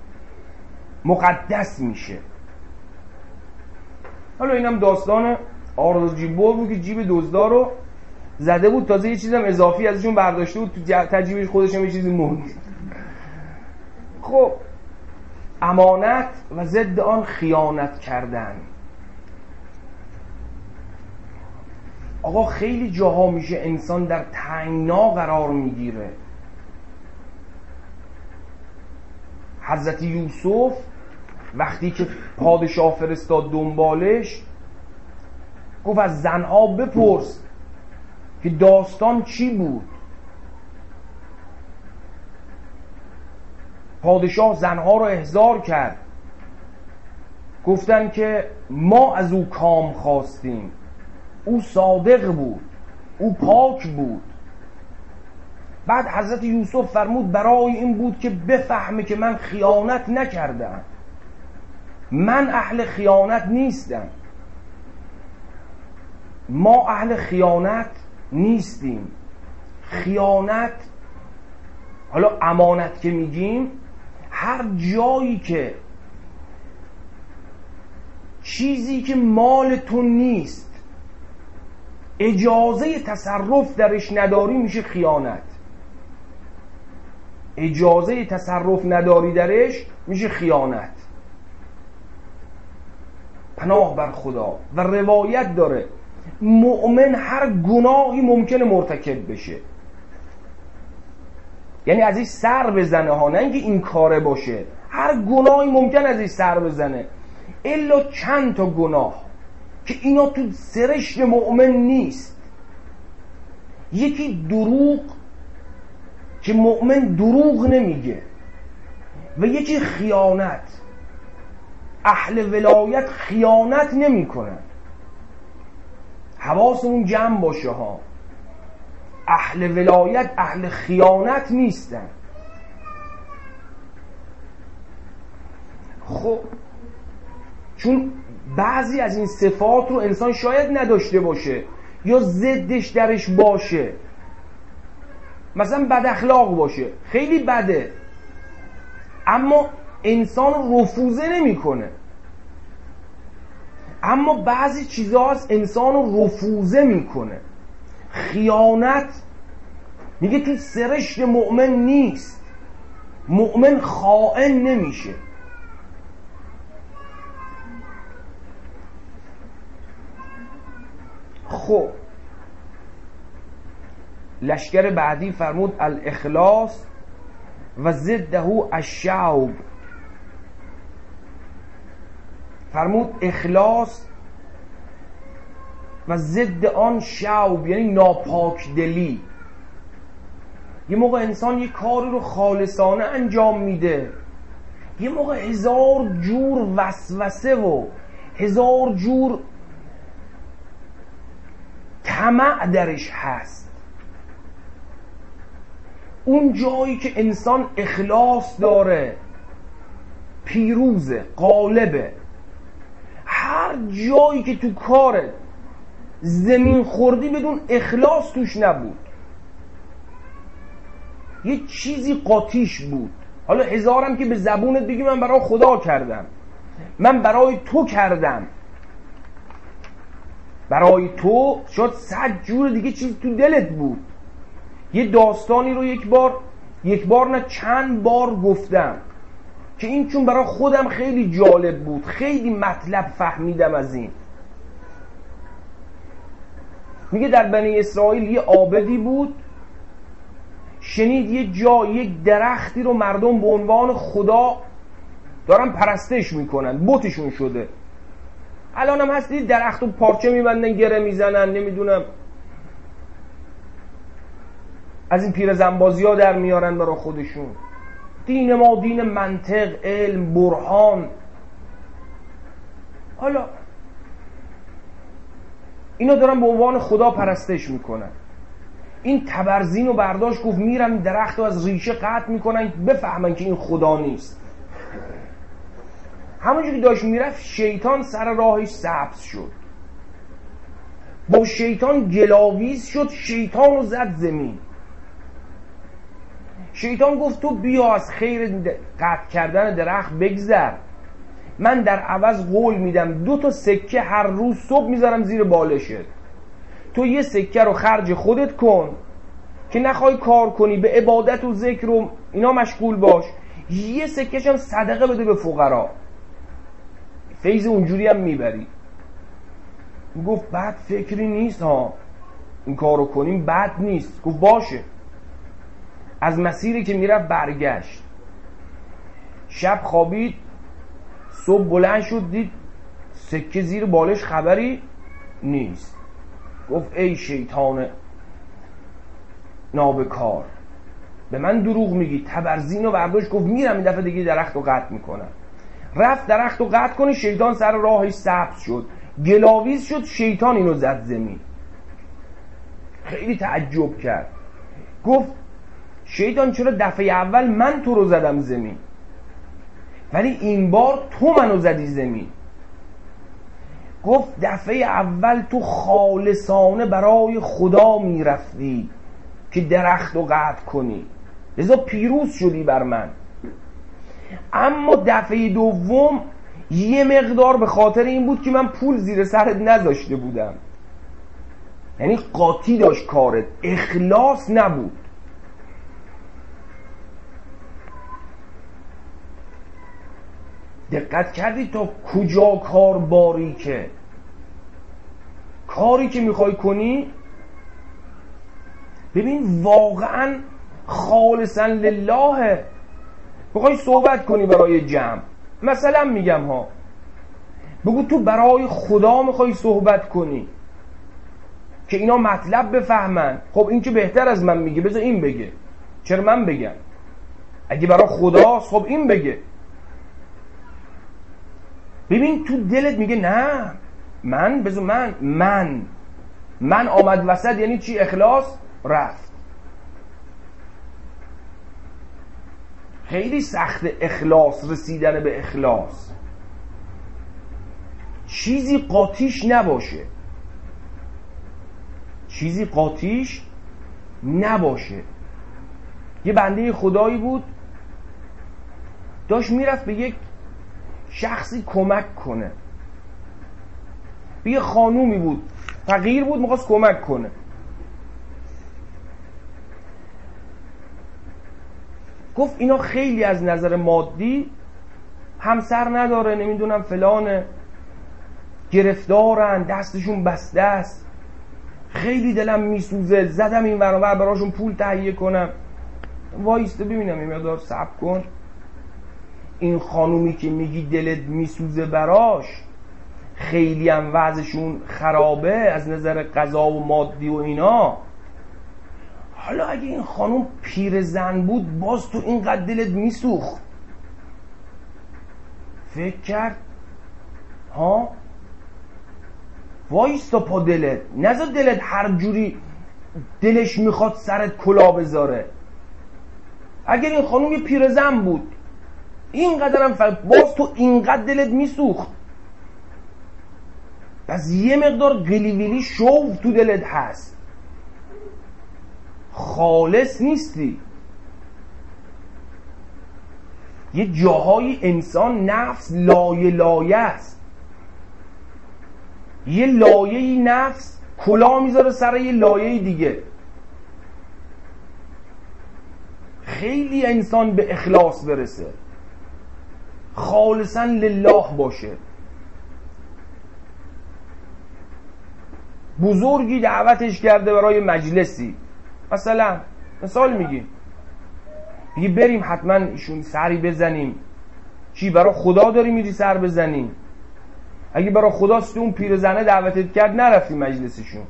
مقدس میشه. حالا اینم داستان آرزو جیبور بود که جیب دزدا رو زده بود، تازه یه چیزم اضافی ازشون برداشته بود، تو تجیبش خودش هم یه چیزی موند. خب امانت و ضد آن خیانت کردن. آقا خیلی جاها میشه انسان در تنگنا قرار میگیره. حضرت یوسف وقتی که پادشاه فرستاد دنبالش گفت از زنها بپرس که داستان چی بود. پادشاه زنها رو احضار کرد، گفتن که ما از او کام خواستیم، او صادق بود، او پاک بود. بعد حضرت یوسف فرمود برای این بود که بفهمه که من خیانت نکردم، من اهل خیانت نیستم، ما اهل خیانت نیستیم. خیانت، حالا امانت که میگیم، هر جایی که چیزی که مال تو نیست اجازه تصرف درش نداری میشه خیانت. اجازه تصرف نداری درش میشه خیانت. پناه بر خدا. و روایت داره مؤمن هر گناهی ممکنه مرتکب بشه، یعنی ازش سر بزنه ها، نه اینکه این کاره باشه، هر گناهی ممکن ازش سر بزنه، الا چند تا گناه که اینا تو سرشت مؤمن نیست. یکی دروغ که مؤمن دروغ نمیگه، و یکی خیانت. اهل ولایت خیانت نمی کنن. حواسمون جمع باشه ها، اهل ولایت اهل خیانت نیستن. خب چون بعضی از این صفات رو انسان شاید نداشته باشه یا ضدش درش باشه. مثلا بد اخلاق باشه، خیلی بده، اما انسان رفوزه نمی کنه. اما بعضی چیزا هست انسان رو رفوزه میکنه. خیانت میگه تو سرشت مؤمن نیست، مؤمن خائن نمیشه. خب لشکر بعدی فرمود الاخلاص و ضده الشعب. فرمود اخلاص و ضد آن شعب، یعنی ناپاک دلی. یه موقع انسان یه کاری رو خالصانه انجام میده، یه موقع هزار جور وسوسه و هزار جور طمع درش هست. اون جایی که انسان اخلاص داره، پیروزه، غالبه. هر جایی که تو کارت زمین خوردی بدون اخلاص توش نبود، یه چیزی قاطیش بود. حالا هزارم که به زبونت بگی من برای خدا کردم، من برای تو کردم، برای تو، شاید صد جور دیگه چیز تو دلت بود. یه داستانی رو یک بار یک بار نه چند بار گفتم که این چون برای خودم خیلی جالب بود، خیلی مطلب فهمیدم از این. میگه در بنی اسرائیل یه عابدی بود، شنید یه جا یک درختی رو مردم به عنوان خدا دارن پرستش میکنن، بتشون شده. الان هم هستی درخت رو پارچه میبندن، گره میزنن، نمیدونم از این پیرزنبازی ها در میارن برای خودشون. دین ما دین منطق، علم، برهان. حالا اینا دارن به عنوان خدا پرستش میکنن. این تبرزین رو برداشت، گفت میرم درخت رو از ریشه قطع میکنن بفهمن که این خدا نیست. همونجوری که داشت میرفت شیطان سر راهش سبز شد، با شیطان گلاویز شد، شیطان رو زد زمین. شیطان گفت تو بیا از خیر قطع کردن درخت بگذر، من در عوض قول میدم دو تا سکه هر روز صبح میذارم زیر بالشت، تو یه سکه رو خرج خودت کن که نخوای کار کنی، به عبادت و ذکر و اینا مشغول باش، یه سکهش هم صدقه بده به فقرا، فیض اونجوری هم میبری. گفت بد فکری نیست ها، این کارو کنیم بد نیست. گفت باشه. از مسیری که میرفت برگشت، شب خوابید، صبح بلند شد دید سکه زیر بالش خبری نیست. گفت ای شیطان نابکار، به من دروغ میگی. تبرزین و برداشت، گفت میرم این دفعه دیگه درخت رو قطع میکنم. رفت درخت رو قطع کنه، شیطان سر راهش سبز شد، گلاویز شد، شیطان اینو زد زمین. خیلی تعجب کرد، گفت شیطان چرا دفعه اول من تو رو زدم زمین، ولی این بار تو منو زدی زمین؟ گفت دفعه اول تو خالصانه برای خدا میرفتی که درخت رو قطع کنی، لذا پیروز شدی بر من. اما دفعه دوم یه مقدار به خاطر این بود که من پول زیر سرت نذاشته بودم. یعنی قاطی داشت کارت، اخلاص نبود. دقت کردی تا کجا کار باریکه؟ کاری که میخوای کنی ببین واقعا خالصا لله. میخوای صحبت کنی برای جمع، مثلا میگم ها، بگو تو برای خدا میخوای صحبت کنی که اینا مطلب بفهمن. خب این که بهتر از من میگه، بذار این بگه، چرا من بگم؟ اگه برای خداست خب این بگه. ببین تو دلت میگه نه من، بذار من من من آمد وسط. یعنی چی؟ اخلاص رفت. خیلی سخت اخلاص، رسیدن به اخلاص. چیزی قاطیش نباشه، چیزی قاطیش نباشه. یه بنده خدایی بود، داشت میرفت به یک شخصی کمک کنه. به یه خانومی بود، فقیر بود، میخواست کمک کنه. گفت اینا خیلی از نظر مادی همسر نداره، نمیدونم فلانه، گرفتارن، دستشون بسته است، خیلی دلم میسوزه، زدم این ور و ور براشون پول تهیه کنم. وایسته ببینم، یه مقدار صبر کن. این خانومی که میگی دلت میسوزه براش، خیلی هم وضعشون خرابه از نظر غذا و مادی و اینا. حالا اگه این خانوم پیر زن بود باز تو اینقدر دلت میسوخت؟ فکر کرد ها وایستا پا دلت، نذار دلت هر جوری دلش میخواد سرت کلا بذاره. اگر این خانوم یه پیرزن بود اینقدر هم فرق، باز تو اینقدر دلت میسوخت، پس یه مقدار قلیویلی شوق تو دلت هست، خالص نیستی. یه جاهای انسان نفس لایه لایه است، یه لایه نفس کلا میذاره سر یه لایه دیگه. خیلی انسان به اخلاص برسه، خالصا لله باشه. بزرگی دعوتش کرده برای مجلسی، مثلا مثال میگیم دیگه بریم حتما ایشون سری بزنیم. چی برای خدا داری میری سر بزنیم؟ اگه برای خداست اون پیرزنه دعوتت کرد نرفتی مجلسشون،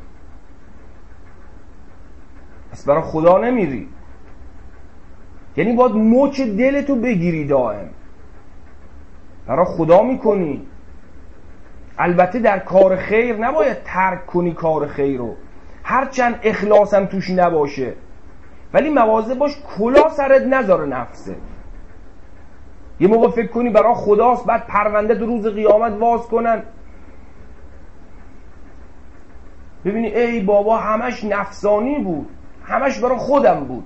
پس برای خدا نمیری. یعنی باید مچ دلتو بگیری، دائم برای خدا میکنی. البته در کار خیر نباید ترک کنی کار خیر رو، هرچند اخلاصم توش نباشه، ولی مواظب باش کلا سرت نذاره نفسه. یه موقع فکر کنی برای خداست، بعد پرونده تو روز قیامت واز کنن، ببینی ای بابا همش نفسانی بود، همش برای خودم بود.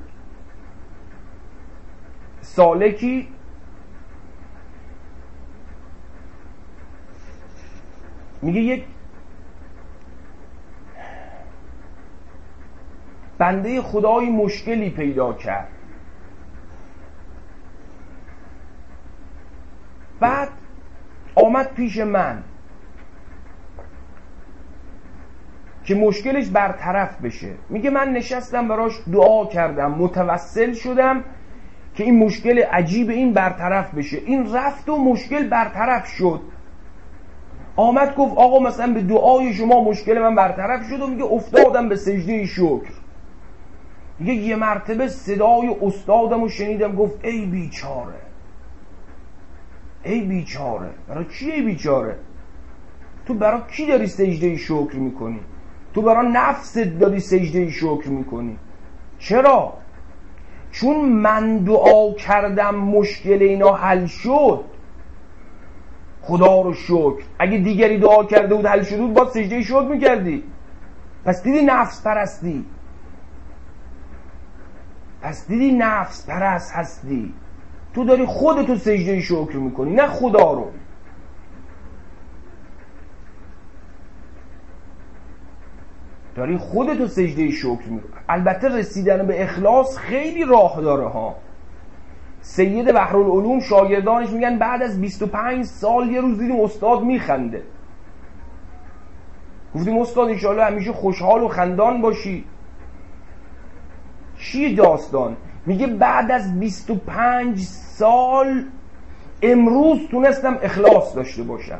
سالکی میگه یک بنده خدای مشکلی پیدا کرد، بعد آمد پیش من که مشکلش برطرف بشه. میگه من نشستم براش دعا کردم، متوسل شدم که این مشکل عجیب این برطرف بشه. این رفت و مشکل برطرف شد. آمد گفت آقا مثلا به دعای شما مشکل من برطرف شد، و میگه افتادم به سجده شکر. میگه یه مرتبه صدای استادم رو شنیدم گفت ای بیچاره، ای بیچاره. برای چی ای بیچاره؟ تو برای کی داری سجده شکر میکنی؟ تو برای نفست داری سجده شکر میکنی. چرا؟ چون من دعا کردم مشکل اینا حل شد، خدا رو شکر. اگه دیگری دعا کرده بود حل شده بود باید سجده شکر میکردی. پس دیدی نفس پرستی، پس دیدی نفس پرست هستی. تو داری خودتو سجده شکر میکنی، نه خدا رو. داری خودتو سجده شکر میکنی. البته رسیدن به اخلاص خیلی راه داره ها. سید بحرالعلوم شاگردانش میگن بعد از بیست و پنج سال یه روز دیدیم استاد میخنده. گفتیم استاد انشاءالله همیشه خوشحال و خندان باشی. چی داستان؟ میگه بعد از بیست و پنج سال امروز تونستم اخلاص داشته باشم.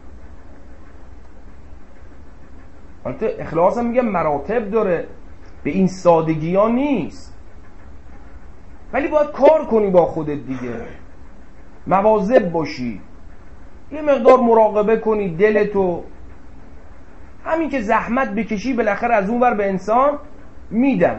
البته اخلاص هم میگه مراتب داره، به این سادگی ها نیست، ولی باید کار کنی با خودت دیگه، مواظب باشی، یه مقدار مراقبه کنی دلتو. همین که زحمت بکشی بالاخره از اون ور به انسان میدن.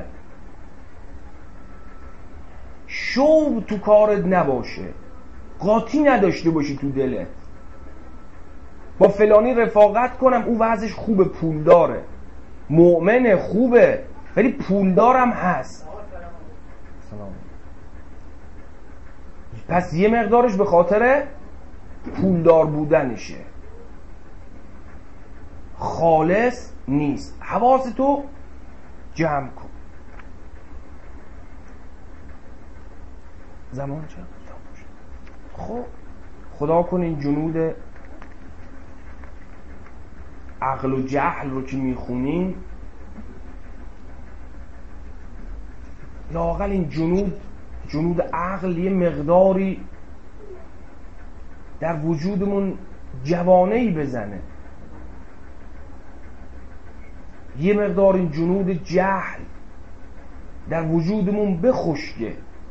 شوق تو کارت نباشه، قاطی نداشته باشی تو دلت. با فلانی رفاقت کنم او وضعش خوبه، پولداره، مؤمنه، خوبه، ولی پولدارم هست. سلام. پس یه مقدارش به خاطر پولدار بودنشه، خالص نیست. حواستو جمع کن. زمان چند؟ خب خدا کن این جنود عقل و جهل رو که میخونین، لااقل این جنود جنود عقل یه مقداری در وجودمون جوانه‌ای بزنه، یه مقدار این جنود جهل در وجودمون بخشکه.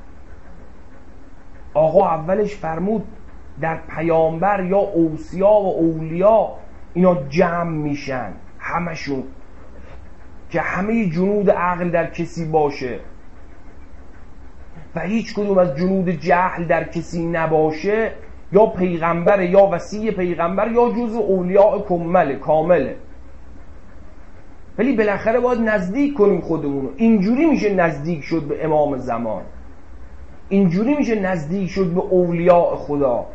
آقا اولش فرمود در پیامبر یا اوصیا و اولیا اینا جمع میشن، همشون که همه جنود عقل در کسی باشه و هیچ کدوم از جنود جهل در کسی نباشه، یا پیغمبر یا وصی پیغمبر یا جزء اولیاء کمله کامله. ولی بالاخره باید نزدیک کنیم خودمونو. اینجوری میشه نزدیک شد به امام زمان، اینجوری میشه نزدیک شد به اولیاء خدا.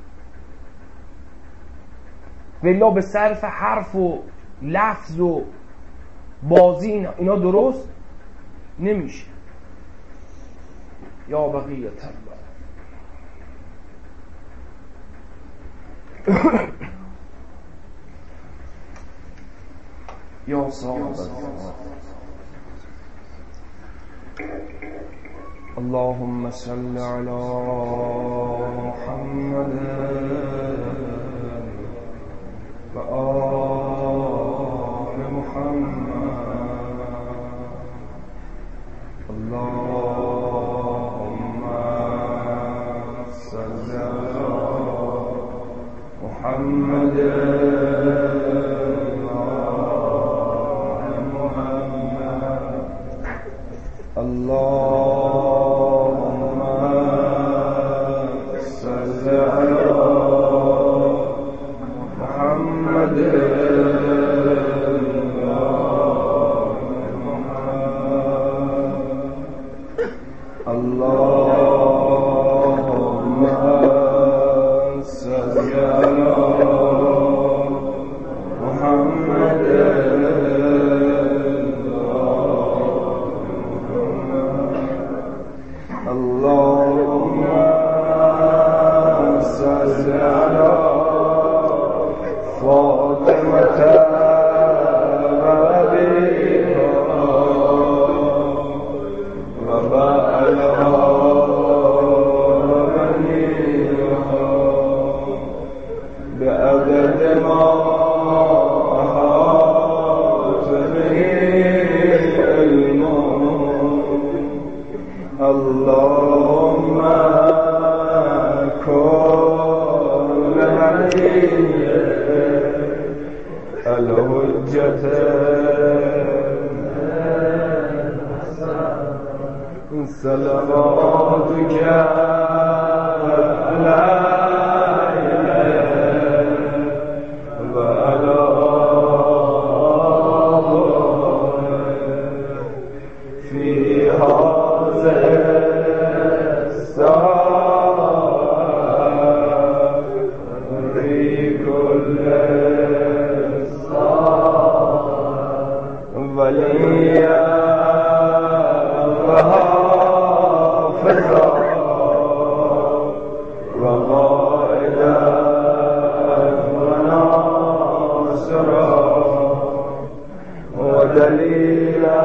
ولی به صرف حرف و لفظ و بازی اینا درست نمیشه. یا بقیت الله. یا صاحب اللهم صل علی محمد و آل محمد. اللهم صل علی محمد اللهم صل على محمد اللهم صل على محمد اللهم صل على فاطمة وأبيها وبعلها وبنيها بعدد ما أحاط به علمه. اللهم كن علي الحجة صلواتك عليه وعلى في هذا الساعة في كل ساعة وليا وحافظا وقائدا وناصرا ودليلا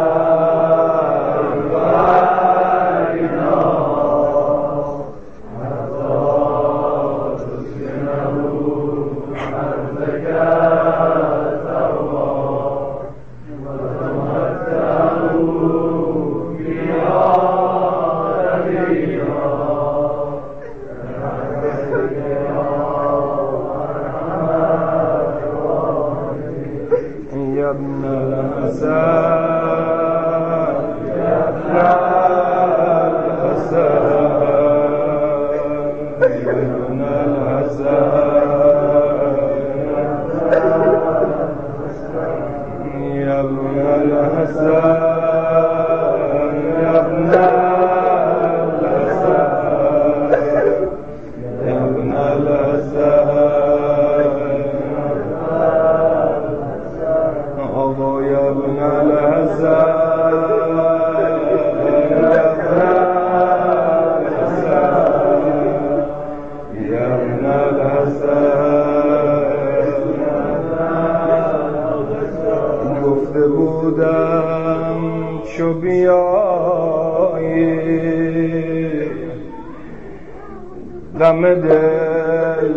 غم دل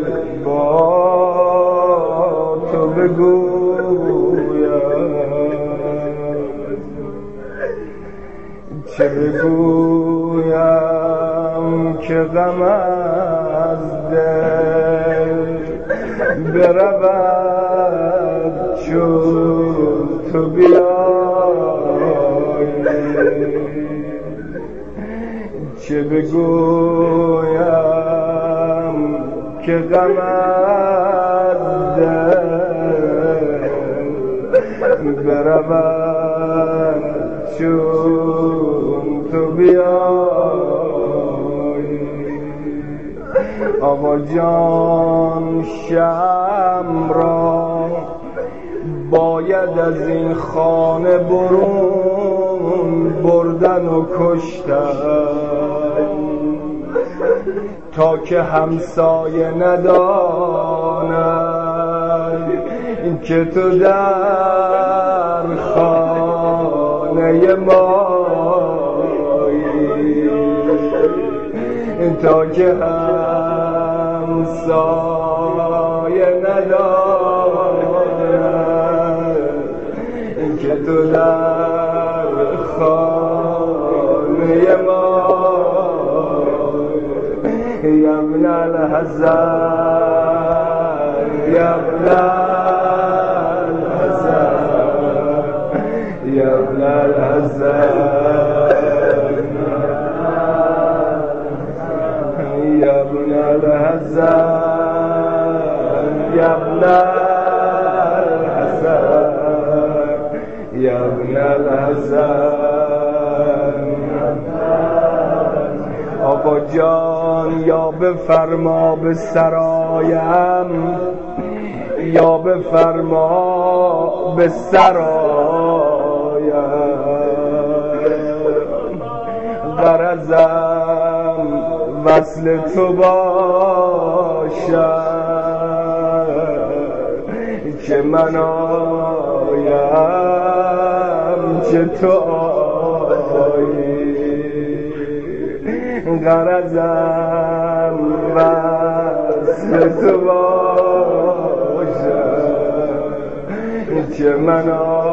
با تو بگویم، چه بگویم که غم از دل برود چون تو بیای، چه بگویم که غم از دل برود چون تو بیای. آقا جان شمع را باید از این خانه برون بردن و کشتن، تا که همسایه نداند که تو در خانه مایی، تا که همسایه نداند که تو در خانه مایی. یا ابن الحسن، یا ابن الحسن، یا ابن الحسن، یا ابن الحسن، یا ابن الحسن، یا ابن الحسن. آقا جان یا بفرما به سرایم، یا بفرما به سرایم، غرضم وصل تو باشد، چه من آیم چه تو آیی. غرضم وصل تو باشد، چه من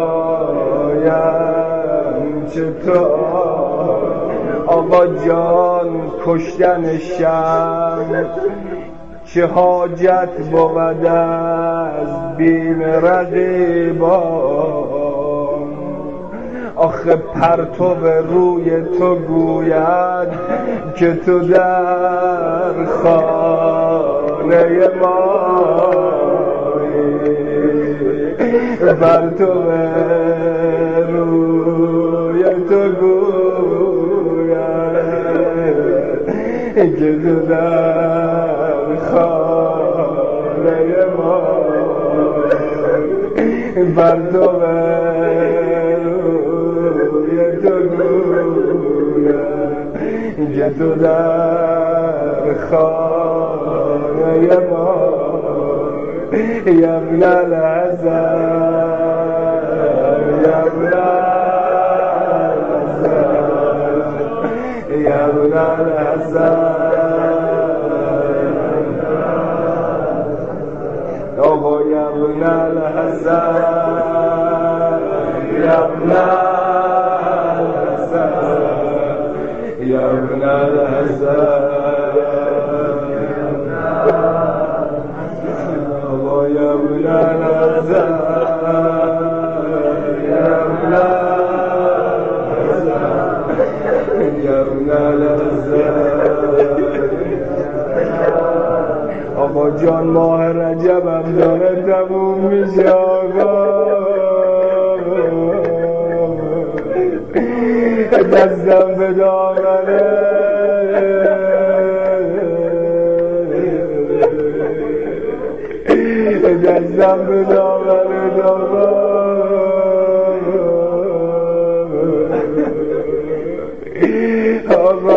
آیم چه تو آیی. آقا جان کشتن شمع چه حاجت بود از بیم رقیبان، آخه پرتو روی تو گوید که تو در خانه مایی، پرتو روی تو گوید که تو در خانه مایی، پرتو که تو در خانه ما. یا ابن الحسن، یا ابن الحسن، یا ابن الحسن، آقا یا ابن الحسن، یا ابن یا ابن الحسن، آقا یا ابن الحسن، یا ابن الحسن، یا ابن الحسن. آقا جان ماه رجب هم داره تموم میشه، آقا دستم به دامنه، دستم به دامنه آقا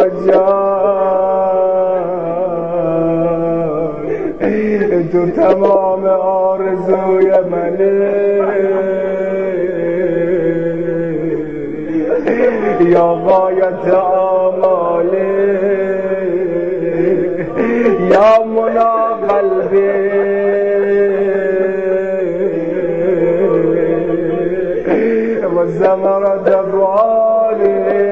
جان تو تمام آرزوی منه، یا غایت آماله، یا منا قلبی، و زمرت افعالی.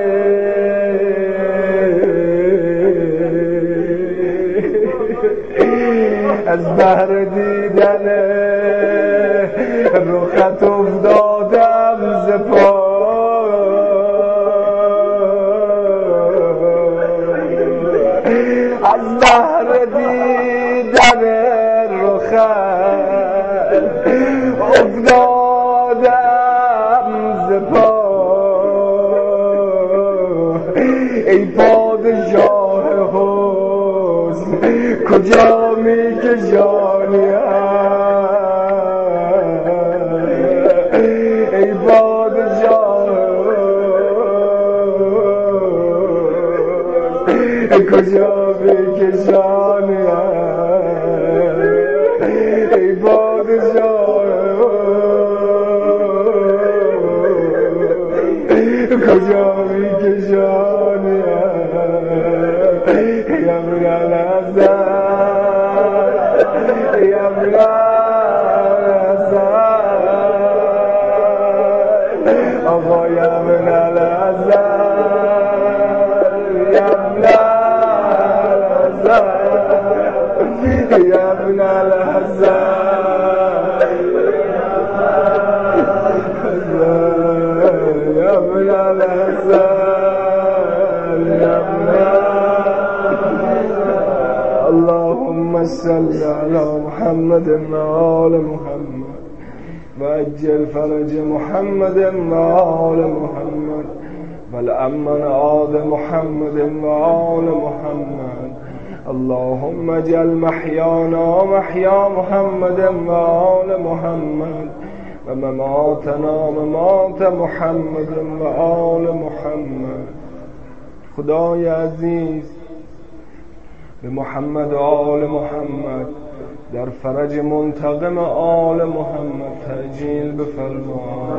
از بحر دیدن رخت افتادم پا از بحر دیدن رخت افتادم ز پا ای پادشاه حسن کجا می کشانی ای پادشاه کجا می کشانی ای پادشاه کجا می کشانی یا ابن الحسن یا ابن الحسن آقا یا ابن الحسن یا ابن الحسن یا ابن الحسن یا ابن الحسن یا ابن اللهم صل على محمد وآل محمد وعجل فرج محمد وآل محمد والأمن آل محمد وآل محمد اللهم اجعل محيانا محيا محمد وآل محمد ومماتنا ممات محمد وآل محمد. خدای عزیز به محمد و آل محمد در فرج منتقم آل محمد تعجیل بفرما.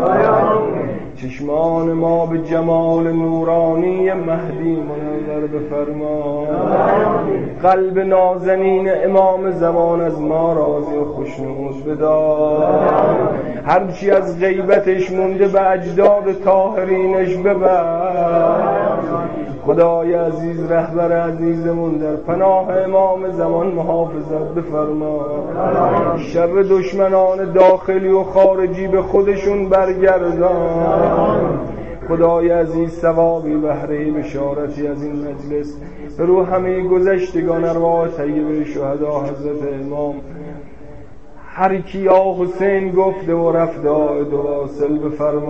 چشمان ما به جمال نورانی مهدی منور بفرما. قلب نازنین امام زمان از ما راضی و خوشنود بدار. هرچی از غیبتش مونده به اجداد طاهرینش ببر. خدای عزیز رهبر عزیزمون در پناه امام زمان محافظت بفرما. شر دشمنان داخلی و خارجی به خودشون برگردان. خدای عزیز ثوابی بهره بشارتی از این مجلس به روح همه گذشتگان ارواح طیبه شهدا حضرت امام هر کی یا حسین گفته و رفته دو واصل بفرما.